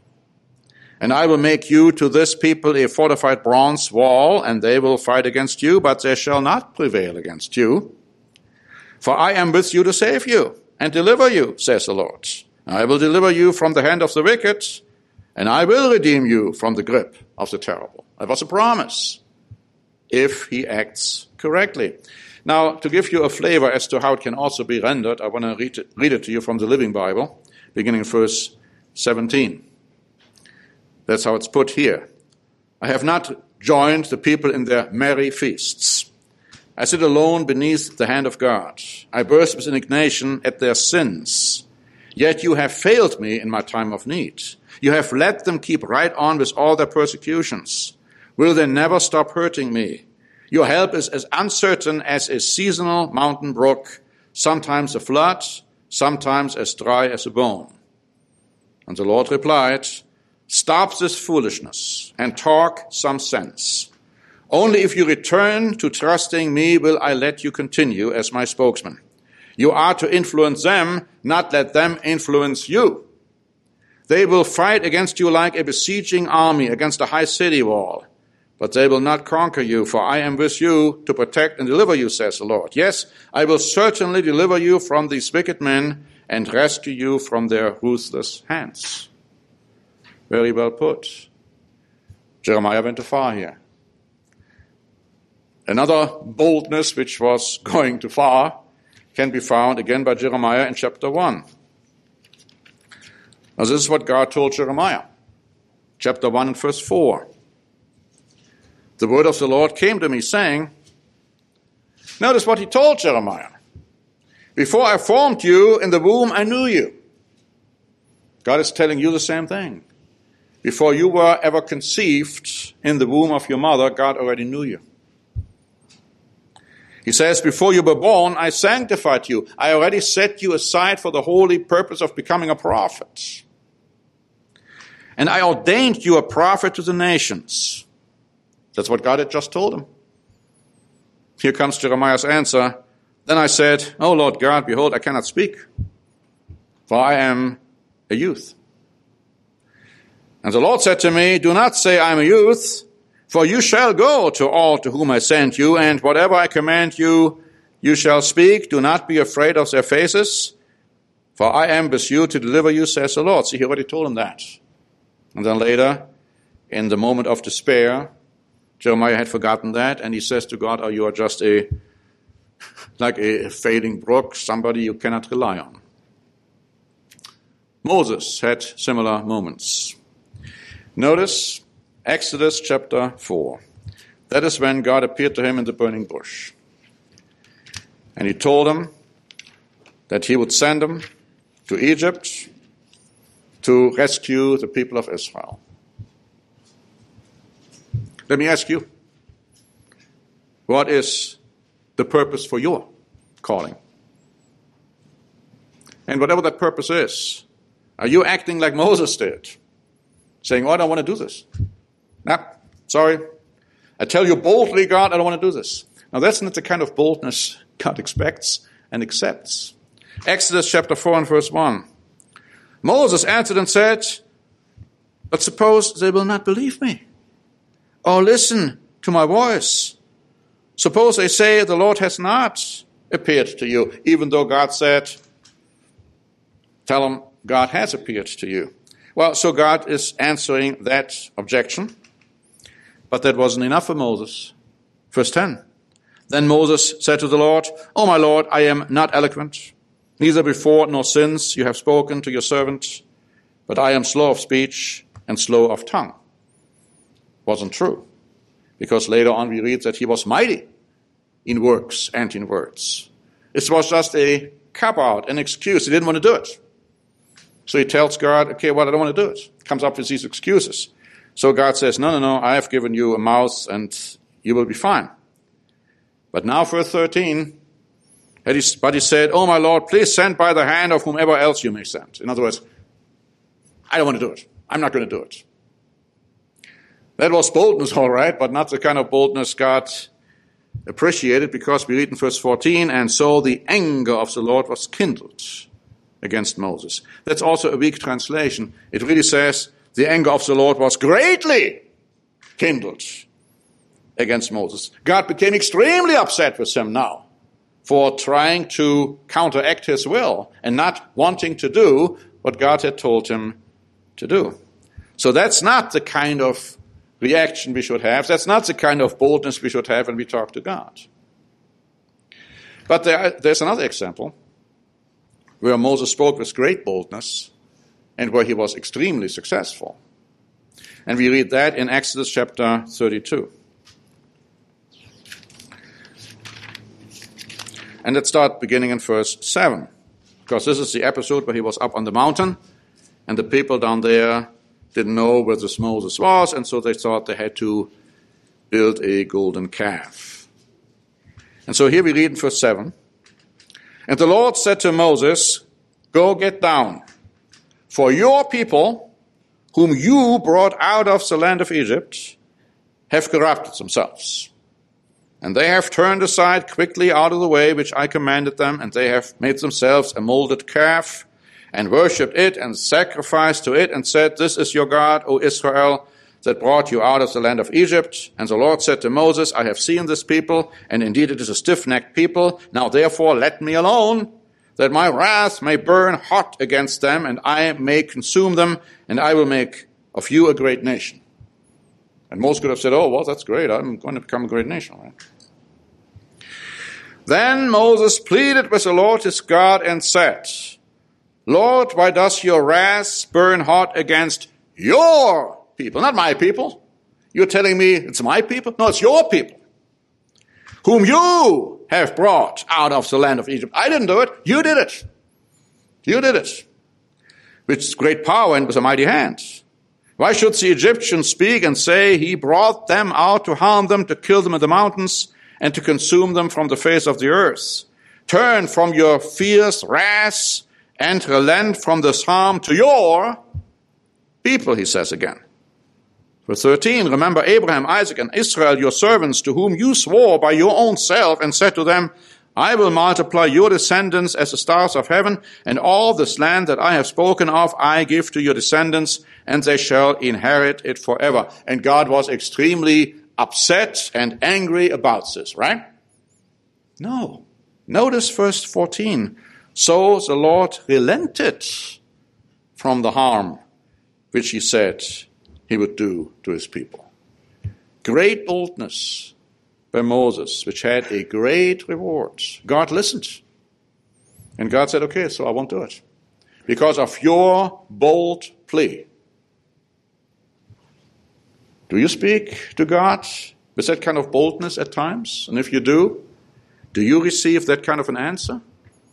And I will make you to this people a fortified bronze wall, and they will fight against you, but they shall not prevail against you. For I am with you to save you and deliver you, says the Lord. I will deliver you from the hand of the wicked, and I will redeem you from the grip of the terrible. That was a promise, if he acts correctly. Now, to give you a flavor as to how it can also be rendered, I want to read it, read it to you from the Living Bible, beginning in verse seventeen. That's how it's put here. I have not joined the people in their merry feasts. I sit alone beneath the hand of God. I burst with indignation at their sins. Yet you have failed me in my time of need. You have let them keep right on with all their persecutions. Will they never stop hurting me? Your help is as uncertain as a seasonal mountain brook, sometimes a flood, sometimes as dry as a bone. And the Lord replied, stop this foolishness and talk some sense. Only if you return to trusting me will I let you continue as my spokesman. You are to influence them, not let them influence you. They will fight against you like a besieging army against a high city wall. But they will not conquer you, for I am with you to protect and deliver you, says the Lord. Yes, I will certainly deliver you from these wicked men and rescue you from their ruthless hands. Very well put. Jeremiah went too far here. Another boldness which was going too far can be found again by Jeremiah in chapter one. Now this is what God told Jeremiah. Chapter one and verse four. The word of the Lord came to me saying, notice what he told Jeremiah. Before I formed you in the womb, I knew you. God is telling you the same thing. Before you were ever conceived in the womb of your mother, God already knew you. He says, before you were born, I sanctified you. I already set you aside for the holy purpose of becoming a prophet. And I ordained you a prophet to the nations. That's what God had just told him. Here comes Jeremiah's answer. Then I said, O Lord God, behold, I cannot speak, for I am a youth. And the Lord said to me, do not say I am a youth, for you shall go to all to whom I sent you, and whatever I command you, you shall speak. Do not be afraid of their faces, for I am with you to deliver you, says the Lord. See, he already told him that. And then later, in the moment of despair, Jeremiah had forgotten that, and he says to God, oh, you are just a, like a fading brook, somebody you cannot rely on. Moses had similar moments. Notice Exodus chapter four. That is when God appeared to him in the burning bush. And he told him that he would send him to Egypt to rescue the people of Israel. Let me ask you, what is the purpose for your calling? And whatever that purpose is, are you acting like Moses did? Saying, oh, I don't want to do this. No, sorry. I tell you boldly, God, I don't want to do this. Now, that's not the kind of boldness God expects and accepts. Exodus chapter four and verse one. Moses answered and said, but suppose they will not believe me, or listen to my voice. Suppose they say the Lord has not appeared to you, even though God said, tell them God has appeared to you. Well, so God is answering that objection. But that wasn't enough for Moses. Verse ten. Then Moses said to the Lord, O my Lord, I am not eloquent, neither before nor since you have spoken to your servant, but I am slow of speech and slow of tongue. Wasn't true. Because later on we read that he was mighty in works and in words. This was just a cop-out, an excuse. He didn't want to do it. So he tells God, okay, well, I don't want to do it. Comes up with these excuses. So God says, no, no, no, I have given you a mouth and you will be fine. But now verse thirteen, but he said, oh my Lord, please send by the hand of whomever else you may send. In other words, I don't want to do it. I'm not going to do it. That was boldness, all right, but not the kind of boldness God appreciated, because we read in verse fourteen, and so the anger of the Lord was kindled against Moses. That's also a weak translation. It really says the anger of the Lord was greatly kindled against Moses. God became extremely upset with him now for trying to counteract his will and not wanting to do what God had told him to do. So that's not the kind of reaction we should have. That's not the kind of boldness we should have when we talk to God. But there, there's another example where Moses spoke with great boldness and where he was extremely successful. And we read that in Exodus chapter thirty-two. And let's start beginning in verse seven, because this is the episode where he was up on the mountain, and the people down there didn't know where this Moses was, and so they thought they had to build a golden calf. And so here we read in verse seven, and the Lord said to Moses, go get down, for your people, whom you brought out of the land of Egypt, have corrupted themselves. And they have turned aside quickly out of the way which I commanded them, and they have made themselves a molded calf, and worshipped it, and sacrificed to it, and said, this is your God, O Israel, that brought you out of the land of Egypt. And the Lord said to Moses, I have seen this people, and indeed it is a stiff-necked people. Now therefore let me alone, that my wrath may burn hot against them, and I may consume them, and I will make of you a great nation. And Moses could have said, oh, well, that's great. I'm going to become a great nation, right? Then Moses pleaded with the Lord his God and said, Lord, why does your wrath burn hot against your people? Not my people. You're telling me it's my people? No, it's your people, whom you have brought out of the land of Egypt. I didn't do it. You did it. You did it. with great power and with a mighty hand. Why should the Egyptians speak and say, he brought them out to harm them, to kill them in the mountains, and to consume them from the face of the earth? Turn from your fierce wrath and relent from this harm to your people, he says again. Verse thirteen, remember Abraham, Isaac, and Israel, your servants, to whom you swore by your own self and said to them, I will multiply your descendants as the stars of heaven, and all this land that I have spoken of I give to your descendants, and they shall inherit it forever. And God was extremely upset and angry about this, right? No. Notice verse fourteen. So the Lord relented from the harm which he said he would do to his people. Great boldness by Moses, which had a great reward. God listened. And God said, okay, so I won't do it. Because of your bold plea. Do you speak to God with that kind of boldness at times? And if you do, do you receive that kind of an answer?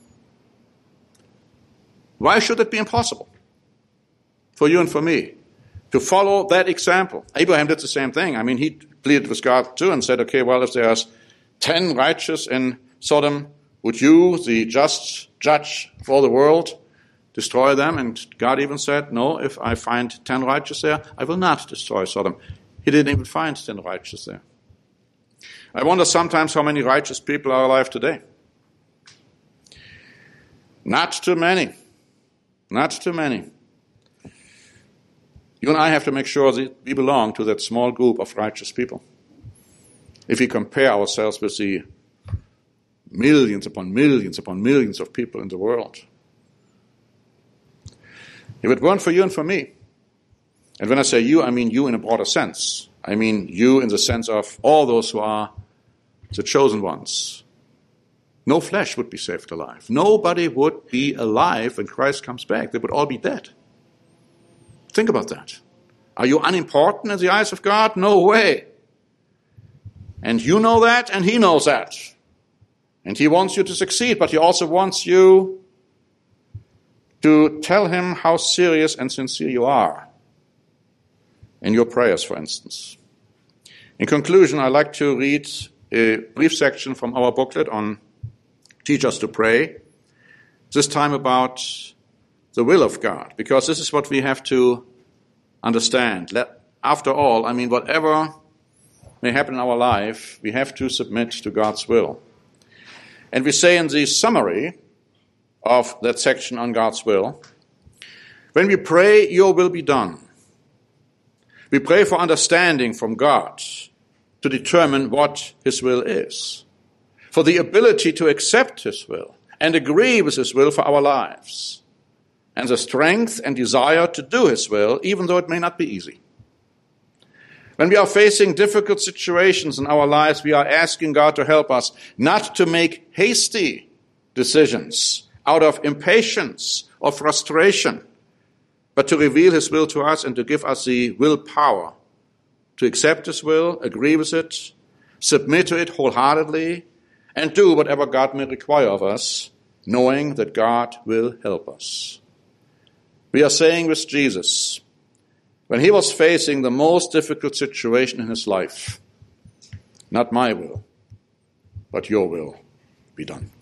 Why should it be impossible for you and for me to follow that example? Abraham did the same thing. I mean, he pleaded with God too and said, okay, well, if there's ten righteous in Sodom, would you, the just judge of all the world, destroy them? And God even said, no, if I find ten righteous there, I will not destroy Sodom. He didn't even find ten righteous there. I wonder sometimes how many righteous people are alive today. Not too many. Not too many. You and I have to make sure that we belong to that small group of righteous people. If we compare ourselves with the millions upon millions upon millions of people in the world. If it weren't for you and for me, and when I say you, I mean you in a broader sense. I mean you in the sense of all those who are the chosen ones. No flesh would be saved alive. Nobody would be alive when Christ comes back. They would all be dead. Think about that. Are you unimportant in the eyes of God? No way. And you know that, and he knows that. And he wants you to succeed, but he also wants you to tell him how serious and sincere you are in your prayers, for instance. In conclusion, I'd like to read a brief section from our booklet on Teach Us to Pray, this time about the will of God, because this is what we have to understand. Let, after all, I mean, whatever may happen in our life, we have to submit to God's will. And we say in the summary of that section on God's will, when we pray, your will be done. We pray for understanding from God to determine what his will is, for the ability to accept his will and agree with his will for our lives, and the strength and desire to do his will, even though it may not be easy. When we are facing difficult situations in our lives, we are asking God to help us not to make hasty decisions out of impatience or frustration, but to reveal his will to us and to give us the willpower to accept his will, agree with it, submit to it wholeheartedly, and do whatever God may require of us, knowing that God will help us. We are saying with Jesus, when he was facing the most difficult situation in his life, not my will, but your will be done.